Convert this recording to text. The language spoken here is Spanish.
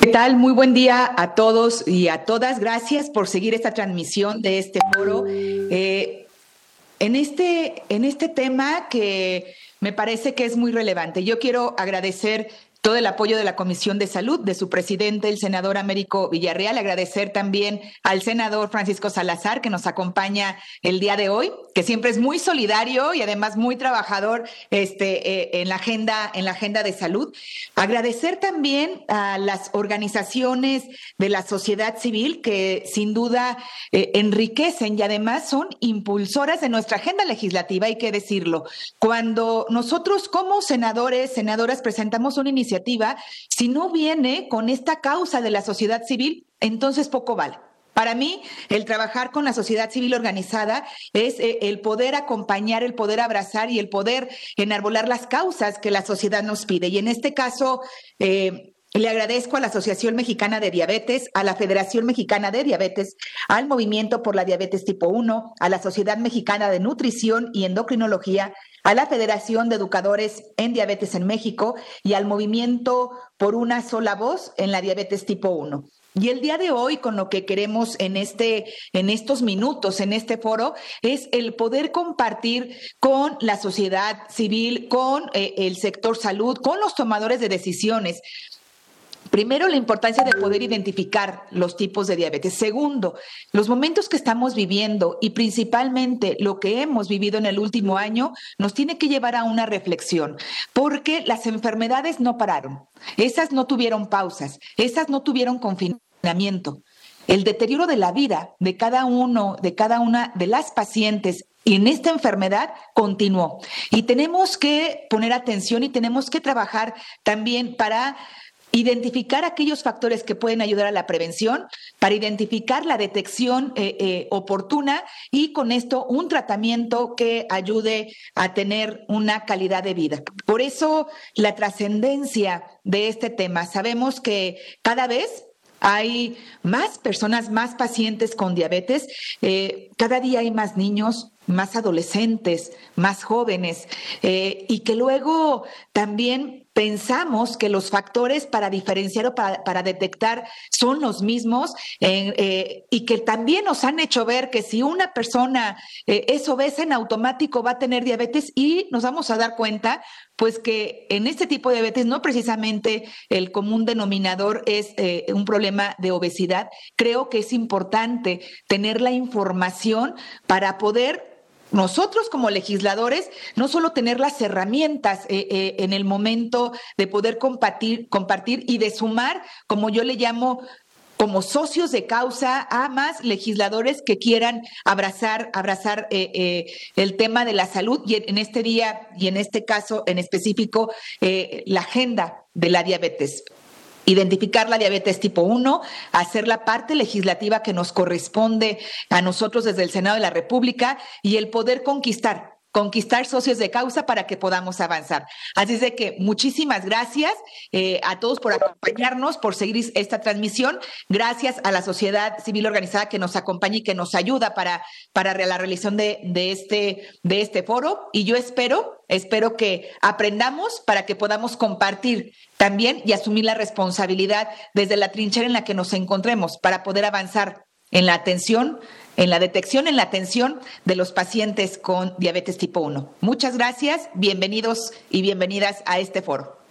¿Qué tal? Muy buen día a todos y a todas. Gracias por seguir esta transmisión de este foro. En este tema que me parece que es muy relevante, yo quiero agradecer todo el apoyo de la Comisión de Salud, de su presidente, el senador Américo Villarreal, agradecer también al senador Francisco Salazar, que nos acompaña el día de hoy, que siempre es muy solidario y además muy trabajador en la agenda de salud. Agradecer también a las organizaciones de la sociedad civil que sin duda enriquecen y además son impulsoras de nuestra agenda legislativa, hay que decirlo. Cuando nosotros como senadores, senadoras presentamos una iniciativa, si no viene con esta causa de la sociedad civil, entonces poco vale. Para mí, el trabajar con la sociedad civil organizada es el poder acompañar, el poder abrazar y el poder enarbolar las causas que la sociedad nos pide. Y en este caso, le agradezco a la Asociación Mexicana de Diabetes, a la Federación Mexicana de Diabetes, al Movimiento por la Diabetes Tipo 1, a la Sociedad Mexicana de Nutrición y Endocrinología, a la Federación de Educadores en Diabetes en México y al Movimiento por una sola voz en la diabetes tipo 1. Y el día de hoy, con lo que queremos en estos minutos, en este foro, es el poder compartir con la sociedad civil, con el sector salud, con los tomadores de decisiones. Primero, la importancia de poder identificar los tipos de diabetes. Segundo, los momentos que estamos viviendo y principalmente lo que hemos vivido en el último año nos tiene que llevar a una reflexión, porque las enfermedades no pararon, esas no tuvieron pausas, esas no tuvieron confinamiento. El deterioro de la vida de cada uno, de cada una de las pacientes en esta enfermedad continuó. Y tenemos que poner atención y tenemos que trabajar también para identificar aquellos factores que pueden ayudar a la prevención, para identificar la detección oportuna y con esto un tratamiento que ayude a tener una calidad de vida. Por eso la trascendencia de este tema. Sabemos que cada vez hay más personas, más pacientes con diabetes, cada día hay más niños, más adolescentes, más jóvenes, y que luego también pensamos que los factores para diferenciar o para detectar son los mismos y que también nos han hecho ver que si una persona es obesa en automático va a tener diabetes y nos vamos a dar cuenta pues que en este tipo de diabetes no precisamente el común denominador es un problema de obesidad. Creo que es importante tener la información para poder nosotros como legisladores no solo tener las herramientas en el momento de poder compartir y de sumar, como yo le llamo, como socios de causa a más legisladores que quieran abrazar el tema de la salud y en este día y en este caso en específico la agenda de la diabetes. Identificar la diabetes tipo 1, hacer la parte legislativa que nos corresponde a nosotros desde el Senado de la República y el poder conquistar socios de causa para que podamos avanzar. Así es de que muchísimas gracias a todos por acompañarnos, por seguir esta transmisión. Gracias a la sociedad civil organizada que nos acompaña y que nos ayuda para la realización de este foro. Y yo espero que aprendamos para que podamos compartir también y asumir la responsabilidad desde la trinchera en la que nos encontremos para poder avanzar en la atención, en la detección, en la atención de los pacientes con diabetes tipo 1. Muchas gracias, bienvenidos y bienvenidas a este foro.